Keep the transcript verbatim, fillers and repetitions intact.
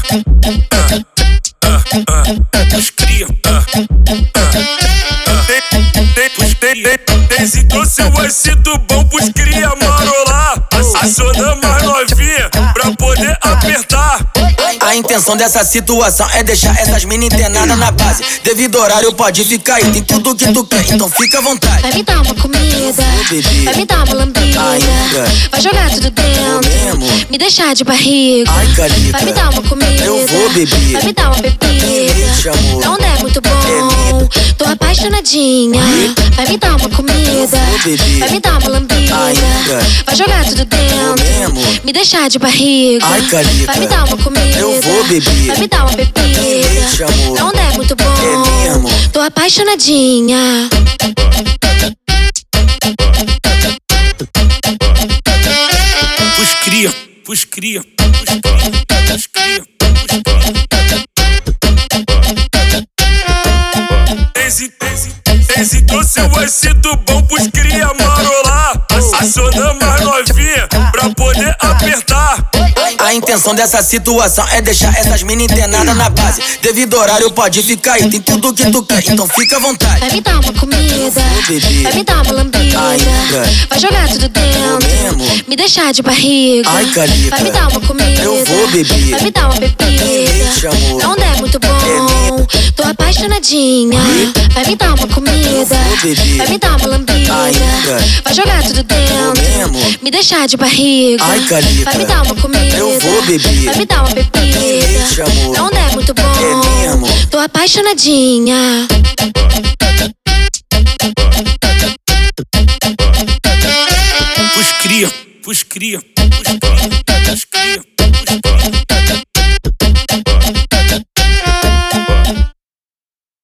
Os cria, Daisy trouxe o acito bom pros cria marolar. Aciona mais novinha pra poder apertar. A intenção dessa situação é deixar essas mina internadas na base. Devido ao horário pode ficar aí, tem tudo que tu quer, então fica à vontade. Vai me dar uma comida, vai me dar uma lambida, vai jogar tudo dentro, me deixar de barriga. Ai, Calita, vai me dar uma comida, eu vou beber, vai me dar uma bebida, não é muito bom, tô apaixonadinha. Vai me dar uma comida, vai me dar uma lambida, vai jogar tudo dentro, me deixar de barriga. Ai, Calita, vai me dar uma comida, eu vou beber, vai me dar uma bebida, não é muito bom, tô apaixonadinha. Pus cria, pus cria, pus cria, pus cria, pus cria. Daisy, Daisy, Daisy trouxe o acito bom pros cria marolar. Aciona mais novinha pra poder apertar. A intenção dessa situação é deixar essas mina internadas na base. Devido ao horário pode ficar aí, tem tudo que tu quer, então fica à vontade. Vai me dar uma comida, vai me dar uma lambida, vai jogar tudo dentro, me deixar de barriga. Ai, Calita, vai me dar uma comida, eu vou beber, vai me dar uma bebida, não é muito bom, tô apaixonadinha. Vai me dar uma comida, vai me dar uma lambida, vai jogar tudo dentro, me deixar de barriga. Ai, Calita, vai me dar uma comida, eu vou beber, vai me dar uma bebida, não é muito bom, tô apaixonadinha. Pus cria, pus cria, pus cria, pus cria.